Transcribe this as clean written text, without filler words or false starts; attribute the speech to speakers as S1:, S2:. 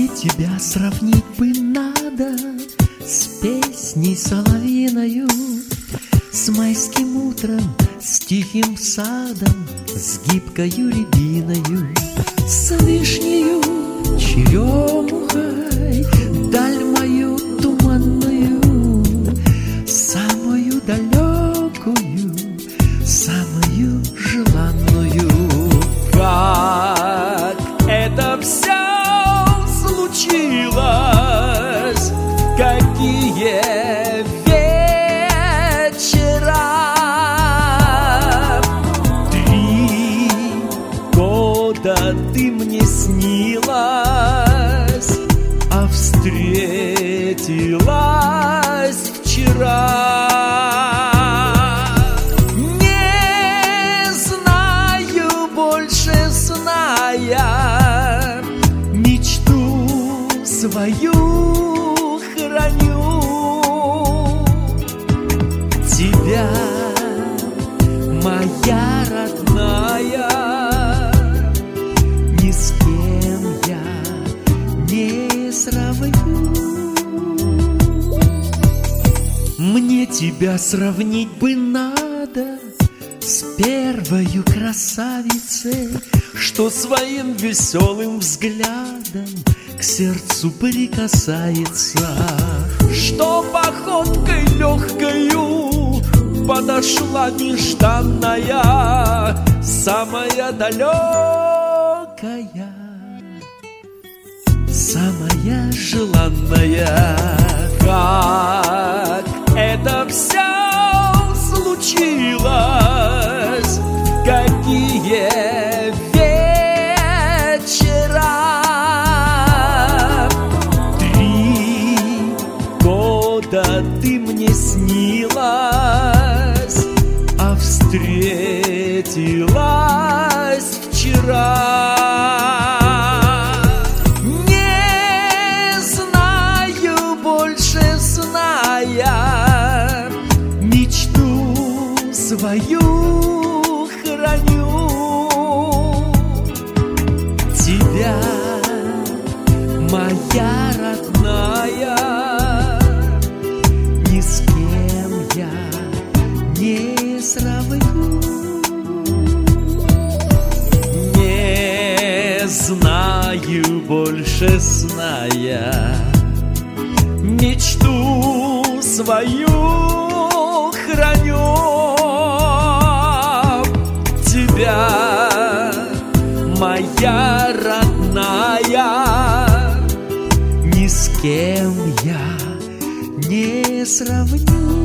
S1: Мне тебя сравнить бы надо с песней соловьиною, с майским утром, с тихим садом, с гибкою рябиною, с вишнею, черемухой, даль мою туманную, самую далекую, самую желанную. Как это все случилось, какие вечера. 3 года ты мне снилась, а встретилась вчера. Не знаю больше, зная, мечту свою храню. Тебя, моя родная, ни с кем я не сравню. Мне тебя сравнить бы надо с первою красавицей, что своим веселым взглядом к сердцу прикасается, что походкой легкою подошла нежданная, самая далекая, самая желанная. Как это все случилось, какие вечера. 3 года ты мне снилась, а встретилась вчера. Не знаю больше, зная, мечту свою храню. Тебя, моя родная, ни с кем я не сравню. Не знаю больше, зная, мечту свою храню. Тебя, моя родная, ни с кем я не сравню.